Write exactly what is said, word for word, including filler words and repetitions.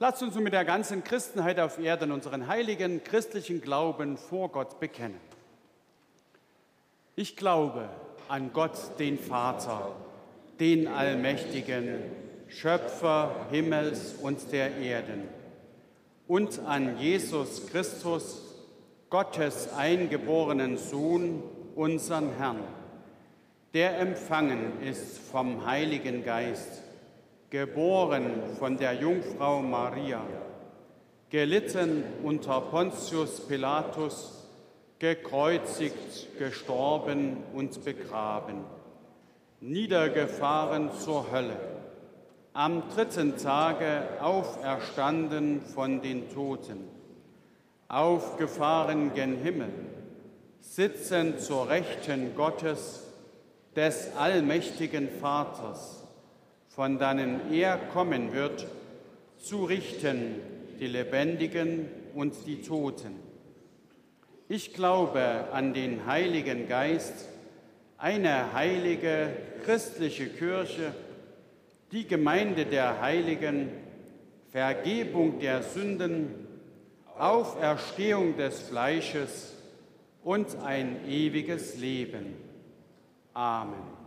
Lasst uns nun mit der ganzen Christenheit auf Erden unseren heiligen christlichen Glauben vor Gott bekennen. Ich glaube an Gott, den Vater, den Allmächtigen, Schöpfer Himmels und der Erden, und an Jesus Christus, Gottes eingeborenen Sohn, unseren Herrn, der empfangen ist vom Heiligen Geist, geboren von der Jungfrau Maria, gelitten unter Pontius Pilatus, gekreuzigt, gestorben und begraben, niedergefahren zur Hölle, am dritten Tage auferstanden von den Toten, aufgefahren gen Himmel, sitzen zur Rechten Gottes, des allmächtigen Vaters, von dannen er kommen wird, zu richten die Lebendigen und die Toten. Ich glaube an den Heiligen Geist, eine heilige christliche Kirche, die Gemeinde der Heiligen, Vergebung der Sünden, Auferstehung des Fleisches und ein ewiges Leben. Amen.